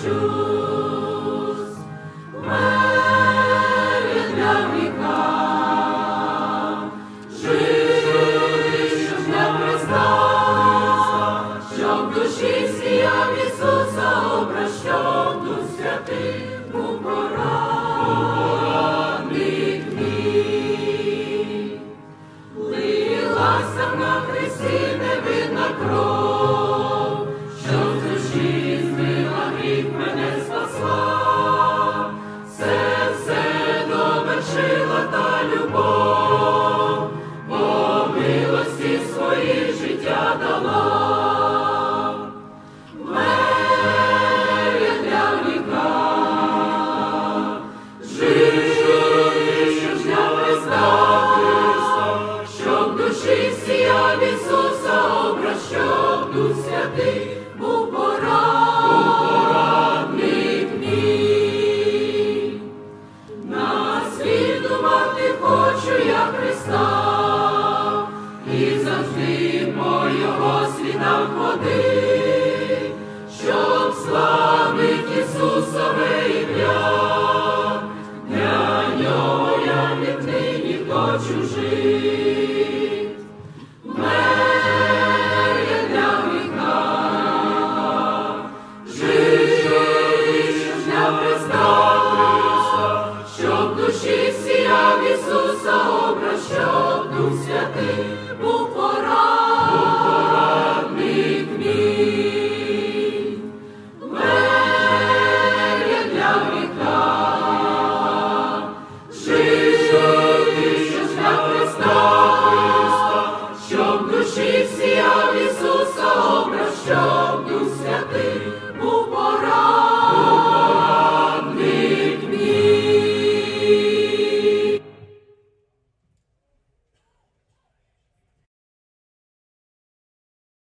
хрещусь, мертвий для гріха, живий, щоб для Христа, щоб в душі сіяв Ісуса образ, щоб Дух Святий був поранений мій. Лилася на хресті невинна кров, щоб з душі змила гріх, мене спасла. Все довершила та любов, по милості своїй життя дала. Мертвий для гріха, живий, щоб для Христа, щоб в душі сіяв Ісуса образ, щоб Дух Святий був порадник мій. Наслідувати хочу я Христа, і завжди по Його слідах ходить, щоб славить Ісусове ім'я. Для Нього я віднині хочу жити. Мертвий для гріха, живий, щоб для Христа, щоб в душі сіяв Ісуса образ, щоб Дух Святий